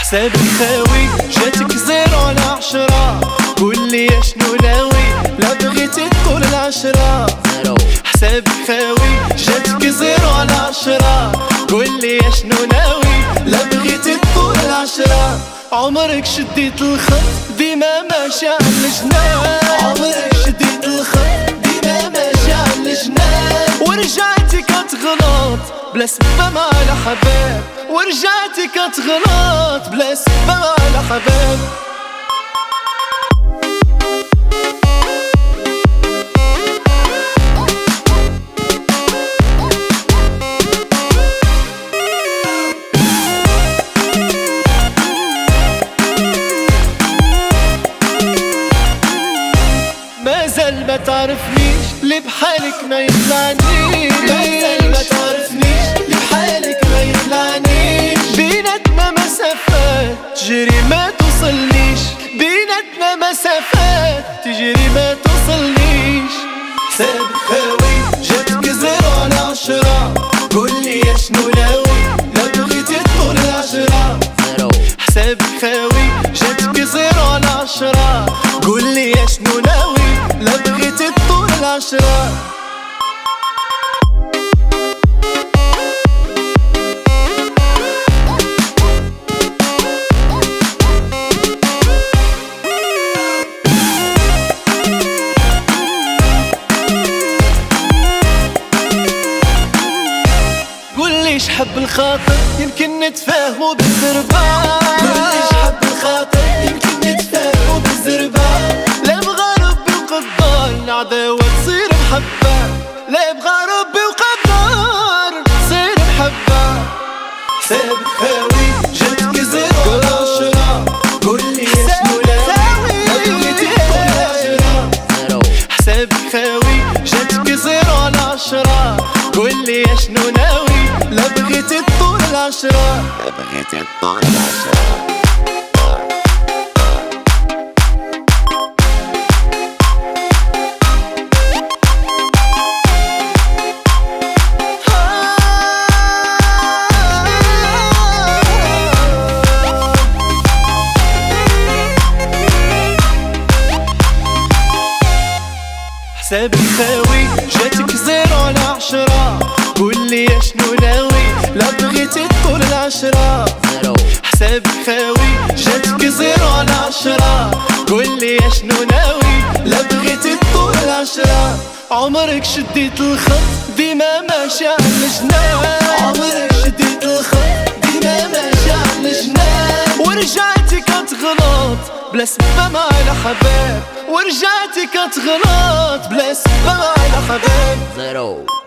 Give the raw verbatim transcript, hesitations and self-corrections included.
حسابك خاوي جاتك زيرو على عشرة، قولي شنو ناوي لا بغيتي تطول العشرة. حسابك خاوي جاتك زيرو على عشرة، قولي شنو ناوي لا بغيتي تطول العشرة. عمرك شديت الخط ديما ماشي على الجنان، عمرك شديت الخط ديما ماشي على الجنان. ورجعتي كتغلط بلا سبب على حباب، ورجعتي كتغلط بلا سبب على حباب. مازال ما تعرفنيش اللي بحالك ما يطلعنيش، مازال ما تعرفنيش اللي بحالك ما يطلعنيش. بيناتنا مسافات تجري ما توصلنيش، بيناتنا مسافات تجري ما توصلنيش. حسابك خاوي جاتك زيرو على عشرة، قولي شنو ناوي لا بغيتي تطول العشرة. حسابك خاوي جاتك زيرو على عشرة، قولي شنو ناوي لا بغيتي تطول العشرة. قوليش حب الخاطر يمكن نتفاهموا بالزربان، قوليش حب الخاطر يمكن نتفاهموا بالزربان. لا بغى ربي وقدر العداوة تصير محبة، لا بغى ربي وقدر تصير محبة. حسابك خاوي جاتك زيرو على عشرة، قولي شنو ناوي لا بغيتي تطول العشرة. حسابك خاوي جاتك زيرو على عشرة، قولي شنو ناوي لا بغيتي تطول العشرة، لا بغيتي تطول العشرة. حسابك خاوي جاتك زيرو على عشرة، قولي شنو ناوي لا بغيتي تطول العشرة. حسابك خاوي جاتك زيرو على عشرة، قولي شنو ناوي لا بغيتي تطول العشرة. عمرك شديت الخط ديما ماشي على الجنان، عمرك شديت الخط ديما ماشي على الجنان. ورجعتي كتغلط بلا سبب على حباب، ورجعتي كتغلط بلا سبب على حباب.